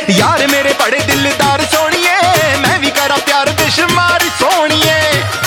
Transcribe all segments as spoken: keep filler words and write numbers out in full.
यार मेरे बड़े दिलदार सोनिए, मैं भी करा प्यार बेशुमार सोनिए।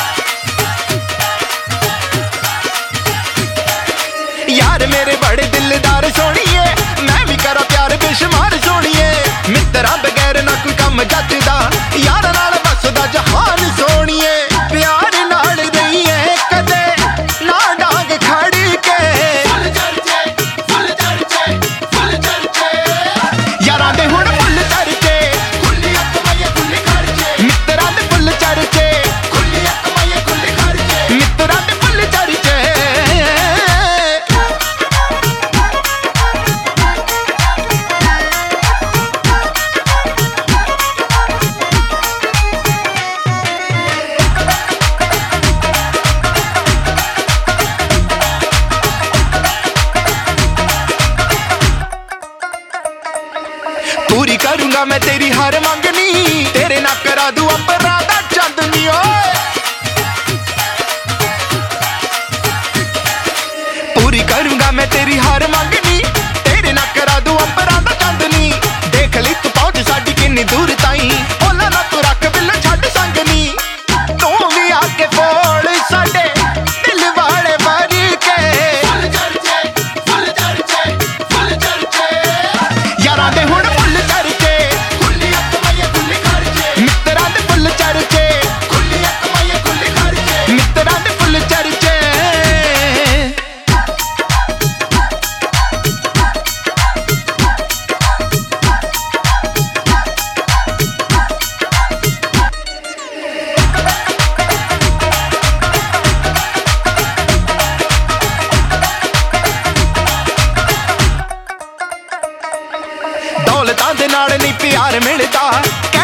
यार मेरे बड़े दिलदार सोनिए, मैं भी करा प्यार बेशुमार सोनिए। मित्रा बगैर ना कोई कम जचदा, यार नाल बसदा जहान सोनिए। प्यार नाल रही है कदे ना डांग खड़ी के, फुल चर्चे फुल चर्चे फुल चर्चे। यारां दे हुण फुल चर्चे, खुली अख माये खुली खर्चे। मित्रा दे फुल चर्चे, खुली अख माये खुली खर्चे। मित्रा दे फुल चर्चे। पूरी करूंगा मैं तेरी हर मंगनी, तेरे ना करा दूं अपराधा चांदनी। ओए पूरी करूंगा मैं तेरी हर मंगनी, तेरे ना करा दूं अपराधा चांदनी। देख ली तू पहुंच साडी किन्नी दूर ताईं, ओला ना तू रख बिल छड्ड संगनी। तू भी आके फोड़ साडे दिल वाले बारी के, फुल चर्चे फुल चर्चे फुल चर्चे। यारां दे हुण फुल चर्चे, खुली अख माये खुली खर्चे। मित्रा दे फुल चर्चे, खुली अख माये खुली खर्चे। मित्रा दे फुल चर्चे। दौलतां दे नाल नहीं प्यार मिलदा।